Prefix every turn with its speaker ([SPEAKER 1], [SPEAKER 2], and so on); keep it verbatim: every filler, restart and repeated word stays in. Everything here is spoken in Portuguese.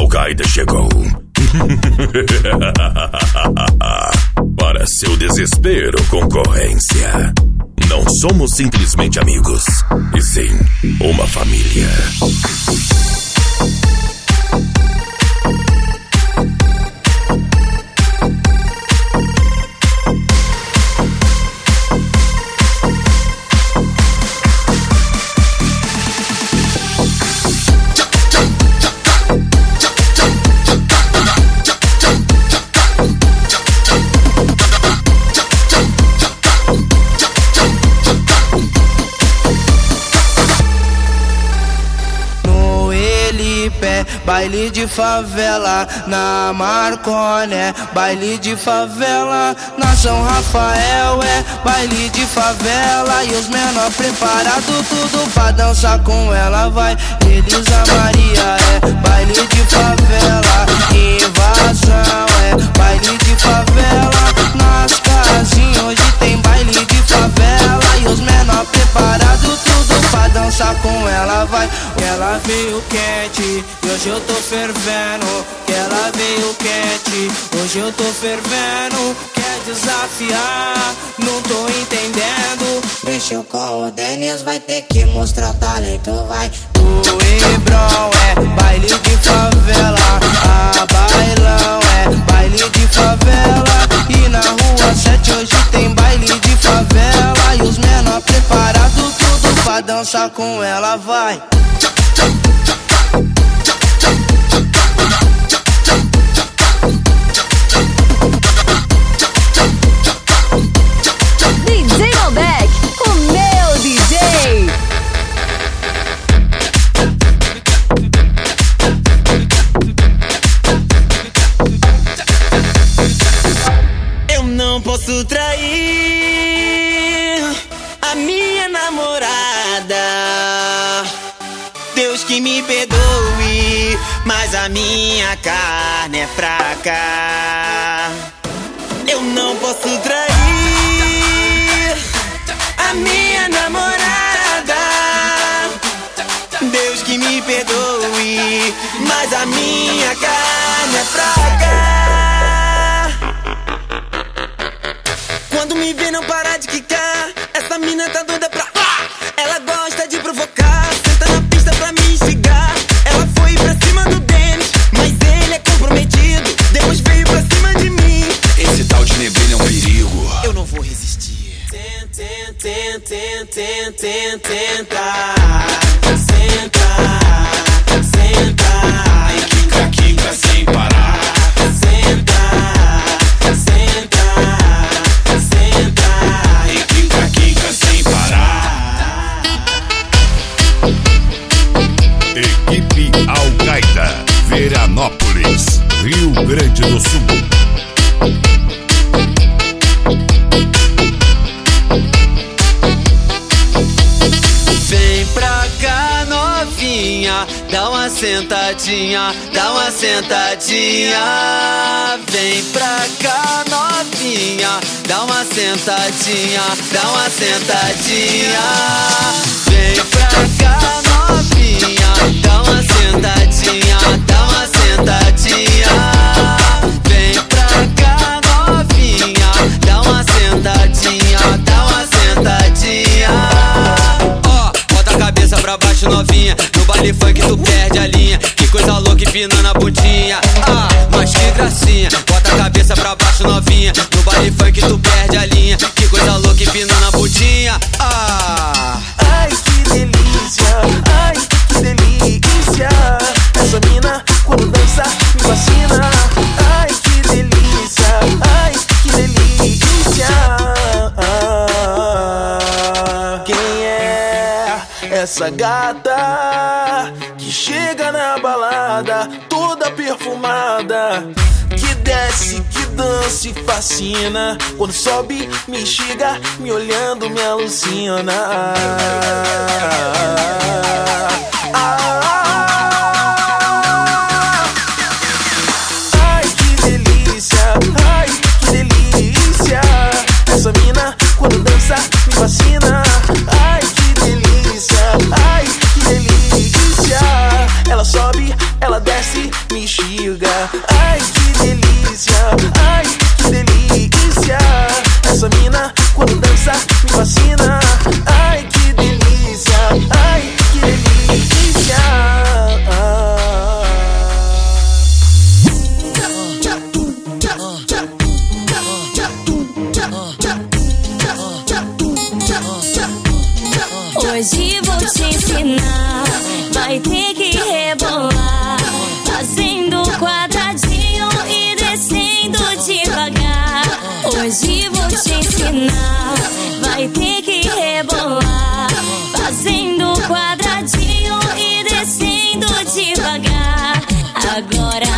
[SPEAKER 1] Al-Qaeda chegou. Para seu desespero, concorrência. Não somos simplesmente amigos, e sim uma família.
[SPEAKER 2] Baile de favela na Marconé, baile de favela na São Rafael, é baile de favela e os menor preparado tudo pra dançar com ela vai. Elisa Maria é baile de favela, invasão é baile de favela nas casinhas, hoje tem baile de favela e os menor preparado tudo pra dançar com ela vai. Ela veio quente e hoje eu tô fervendo, que ela veio quente, hoje eu tô fervendo. Quer desafiar, não tô entendendo.
[SPEAKER 3] Mexeu com o Denis, vai ter que mostrar talento, vai.
[SPEAKER 2] O Hebron é baile de favela, a bailão é baile de favela e na rua sete hoje tem baile de favela e os menor preparado tudo pra dançar com ela vai.
[SPEAKER 4] D J Malbec, o meu D J.
[SPEAKER 5] Eu não posso trair a minha namorada. Deus que me perdoe, mas a minha carne é fraca. Eu não posso trair a minha namorada. Deus que me perdoe, mas a minha carne é fraca. Quando me vê não para de quicar, essa mina tá doida pra... Ela gosta de provocar, senta na pista pra me instigar. Ela foi pra cima do Denis, mas ele é comprometido. Depois veio pra cima de mim.
[SPEAKER 1] Esse tal de neblina é um perigo.
[SPEAKER 5] Eu não vou resistir. Tenta, tenta, tenta, tenta, tenta. Senta, senta.
[SPEAKER 1] E quica, quica sem parar.
[SPEAKER 5] Senta, senta, senta.
[SPEAKER 1] E quica, quica sem parar. Equipe Al-Qaeda, Veranópolis, Rio Grande do Sul.
[SPEAKER 5] Vem pra cá, novinha, dá uma sentadinha, dá uma sentadinha. Vem pra cá, novinha, dá uma sentadinha, dá uma sentadinha. Vem pra cá, novinha, dá uma sentadinha, dá uma sentadinha. Vem pra cá, novinha, dá uma sentadinha, dá uma sentadinha. Cabeça pra baixo novinha, no baile funk tu perde a linha. Que coisa louca empinando a bundinha. Ah, mas que gracinha. Bota a cabeça pra baixo novinha, no baile funk tu perde a linha. Que coisa louca empinando a bundinha. Ah,
[SPEAKER 2] Ai que delícia, ai que delícia. Essa mina quando dança me fascina. Ai que delícia, ai que delícia. Quem é essa gata que chega na balada toda perfumada, que desce, que dança e fascina, quando sobe me chega, me olhando me alucina. Ai que delícia, ai que delícia. Essa mina quando dança me fascina. Ai que delícia, ai que delícia. Ela sobe
[SPEAKER 6] ela desce, me instiga. Ai, que delícia, ai, que delícia. Essa mina, quando dança, me fascina. Ai, que delícia, ai, que delícia.
[SPEAKER 7] Hoje vou te ensinar, vai ter que rebolar, fazendo quadradinho e descendo devagar. Hoje vou te ensinar, vai ter que rebolar, fazendo quadradinho e descendo devagar. Agora